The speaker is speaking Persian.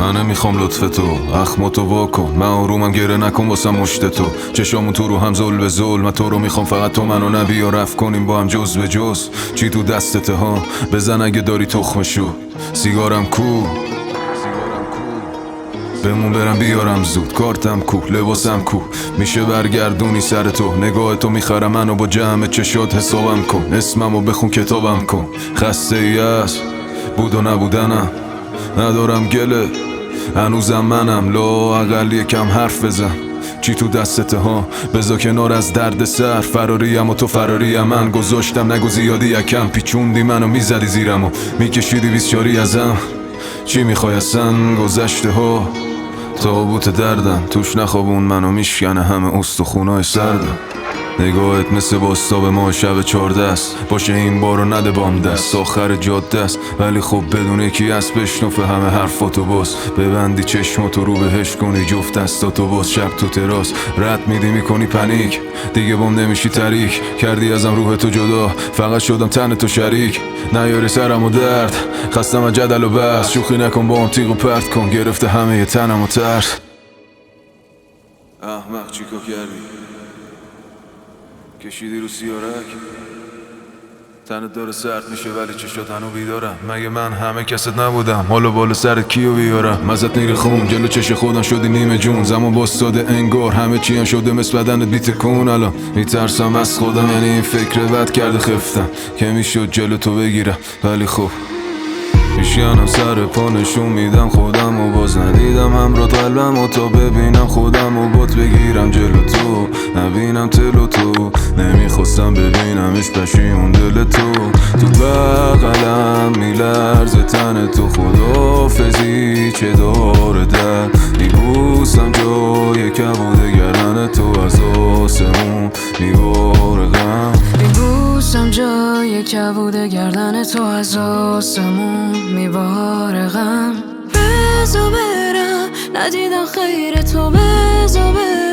من نمیخوام لطف تو، اخماتو واکن، من آرومم گره نکن واسم مشت تو. چشامون تو رو هم زل به زل، من تو رو میخوام فقط تو منو نبی یا رفت کنیم با هم جز به جز. چی تو دستته ها بزن اگه داری تخمشو. سیگارم کو بمون برم بیارم زود، کارتم کو لباسم کو، میشه برگردونی سر تو. نگاه تو میخرم منو با جمع چشات حسابم کن، اسممو بخون کتابم کن. خسته ای است بود و نبودنم، ندارم گله هنوزم منم، لا اقل یکم حرف بزن. چی تو دستته ها بذار کنار از درد سر، فراریم و تو فراریم من، گذاشتم نگو زیادی یکم، پیچوندی منو میزدی زیرم و میکشیدی بیسچاری ازم. چی میخوای اصلا گذشته ها تابوت دردم، توش نخوابون منو میشکنه همه استخونای سردم. نگاهت مثل باستاب ما شب 14 است، باشه این بارو نده بام دست، آخر جاده است ولی خب بدون یکی هست بشنفه همه حرفاتو باز. ببندی چشماتو رو بهش کنی جفت دستاتو باز، شب تو تراس رد میدی میکنی پنیک، دیگه بام نمیشی تریک، کردی ازم روح تو جدا فقط شدم تن تو شریک. نیاری سرم و درد خستم از جدل و بس، شوخی نکن با هم تیغ و پرت کن، گرفته همه ی تنم و ترس. احمق چیکار کردی؟ کشیدی رو سیارک، تنت داره سرد میشه ولی چشات هنو بیدارم. مگه من همه کست نبودم؟ حالا بالا سرت کیو بیارم؟ مزت نیره خون جلو چش خودم شدی نیمه جون، زمان باستاده انگار همه چی هم شده مثل بدنت بیتکون. الان میترسم از خودم، یعنی این فکر بد کرده خفتم که میشد جلو تو بگیرم ولی خب میشکنم سر پا نشون میدم خودم و باز ندیدم همراه قلبم و تا ببینم خودم و بات بگیرم جلو تو، نبینم تلو تو، نمیخواستم ببینمش پشیمون دل تو. تو بغلم میلرزه تن تو، خداحافظی چه داره در میبوسم جای کبوده گردن تو، از آسمون میباره غم، میبوسم جای کبوده گردن تو، از آسمون میباره غم. بذار برم ندیدم خیر تو، بذار برم